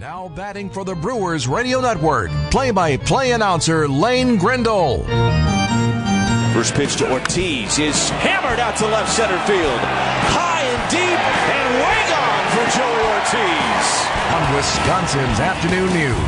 Now batting for the Brewers Radio Network, play-by-play announcer Lane Grindle. First pitch to Ortiz is hammered out to left center field. High and deep and way gone for Joey Ortiz. On Wisconsin's Afternoon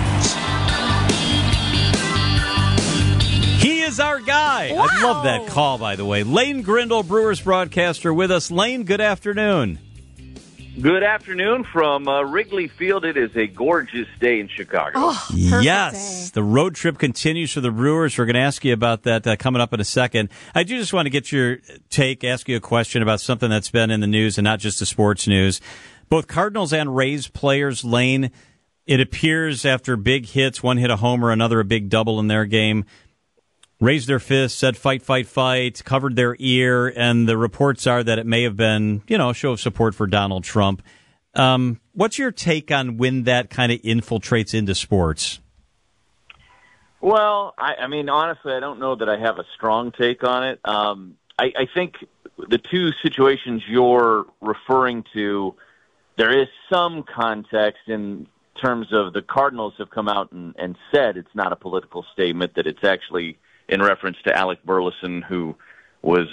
News. He is our guy. Wow. I love that call, by the way. Lane Grindle, Brewers broadcaster, with us. Lane, good afternoon. Good afternoon from Wrigley Field. It is a gorgeous day in Chicago. Oh, Yes, the road trip continues for the Brewers. We're going to ask you about that coming up in a second. I do just want to get your take, ask you a question about something that's been in the news and not just the sports news. Both Cardinals and Rays players, Lane, it appears after big hits, one hit a homer, another a big double in their game, raised their fists, said fight, fight, fight, covered their ear, and the reports are that it may have been, a show of support for Donald Trump. What's your take on when that kind of infiltrates into sports? Well, I mean, honestly, I don't know that I have a strong take on it. I think the two situations you're referring to, there is some context in terms of the Cardinals have come out and said it's not a political statement, that it's actually in reference to Alec Burleson, who was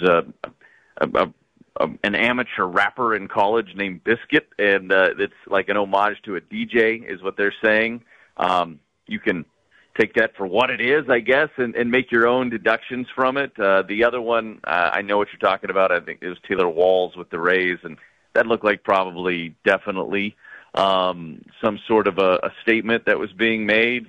an amateur rapper in college named Biscuit, and it's like an homage to a DJ, is what they're saying. You can take that for what it is, I guess, and make your own deductions from it. The other one, I know what you're talking about. I think it was Taylor Walls with the Rays, and that looked like probably definitely some sort of a statement that was being made.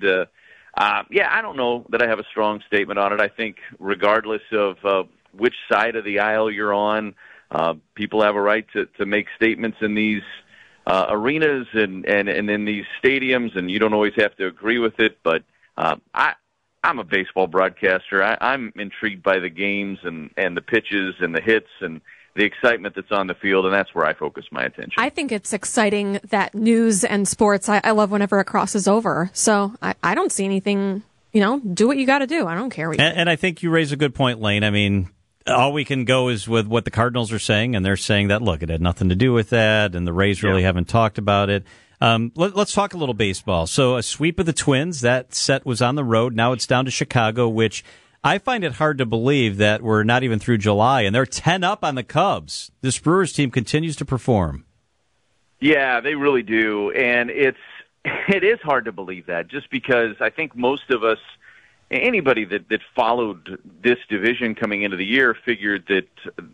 I don't know that I have a strong statement on it. I think regardless of which side of the aisle you're on, people have a right to make statements in these arenas and in these stadiums, and you don't always have to agree with it. But I'm a baseball broadcaster. I'm intrigued by the games and the pitches and the hits and the excitement that's on the field, and that's where I focus my attention. I think it's exciting that news and sports, I love whenever it crosses over. So I don't see anything, do what you got to do. I don't care what you and I think you raise a good point, Lane. I mean, all we can go is with what the Cardinals are saying, and they're saying that, look, it had nothing to do with that, and the Rays really haven't talked about it. Let's talk a little baseball. So a sweep of the Twins, that set was on the road. Now it's down to Chicago, which I find it hard to believe that we're not even through July, and they're 10 up on the Cubs. This Brewers team continues to perform. Yeah, they really do, and it is hard to believe that, just because I think most of us, anybody that followed this division coming into the year, figured that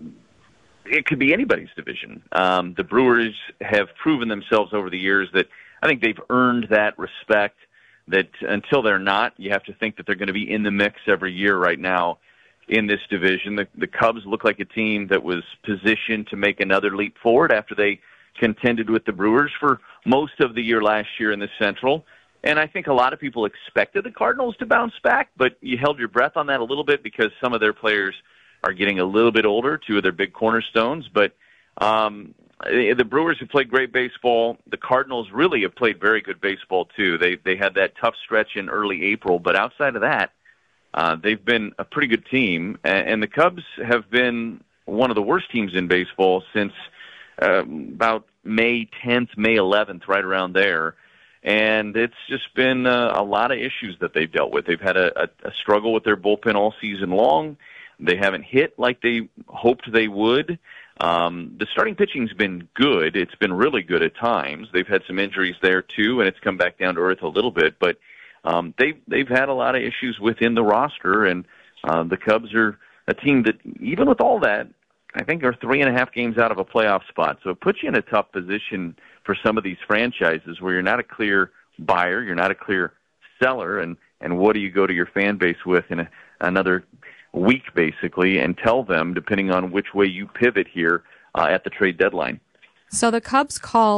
it could be anybody's division. The Brewers have proven themselves over the years that I think they've earned that respect, that until they're not, you have to think that they're going to be in the mix every year right now in this division. The Cubs look like a team that was positioned to make another leap forward after they contended with the Brewers for most of the year last year in the Central. And I think a lot of people expected the Cardinals to bounce back, but you held your breath on that a little bit because some of their players are getting a little bit older, two of their big cornerstones. But the Brewers have played great baseball. The Cardinals really have played very good baseball, too. They had that tough stretch in early April, but outside of that, they've been a pretty good team. And the Cubs have been one of the worst teams in baseball since about May 10th, May 11th, right around there. And it's just been a lot of issues that they've dealt with. They've had a struggle with their bullpen all season long. They haven't hit like they hoped they would. The starting pitching's been good. It's been really good at times. They've had some injuries there, too, and it's come back down to earth a little bit. But they've had a lot of issues within the roster, and the Cubs are a team that, even with all that, I think are 3.5 games out of a playoff spot. So it puts you in a tough position for some of these franchises where you're not a clear buyer, you're not a clear seller, and what do you go to your fan base with in another week, basically, and tell them, depending on which way you pivot here at the trade deadline. So the Cubs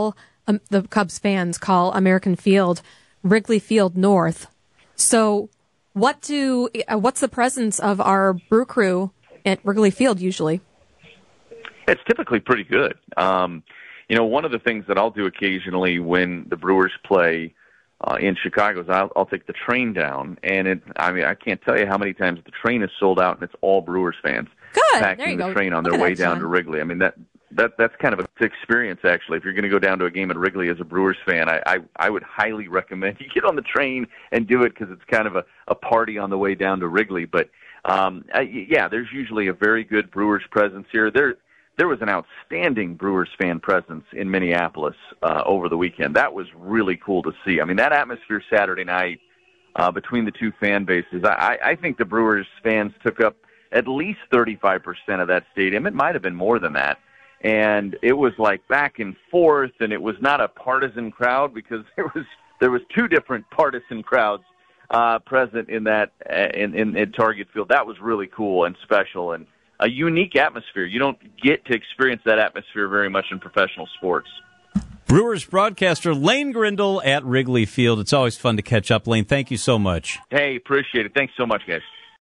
fans call American Field Wrigley Field North. So what's the presence of our Brew Crew at Wrigley Field usually? It's typically pretty good. One of the things that I'll do occasionally when the Brewers play in Chicago is I'll take the train down, and I can't tell you how many times the train is sold out, and it's all Brewers fans Good. packing the train on their way down to Wrigley. I mean, that's kind of a experience, actually. If you're going to go down to a game at Wrigley as a Brewers fan, I would highly recommend you get on the train and do it, because it's kind of a party on the way down to Wrigley. But there's usually a very good Brewers presence here. There was an outstanding Brewers fan presence in Minneapolis over the weekend. That was really cool to see. I mean, that atmosphere Saturday night between the two fan bases, I think the Brewers fans took up at least 35% of that stadium. It might have been more than that. And it was like back and forth, and it was not a partisan crowd, because there was two different partisan crowds present in that in Target Field. That was really cool and special and a unique atmosphere. You don't get to experience that atmosphere very much in professional sports. Brewers broadcaster Lane Grindle at Wrigley Field. It's always fun to catch up, Lane. Thank you so much. Hey, appreciate it. Thanks so much, guys.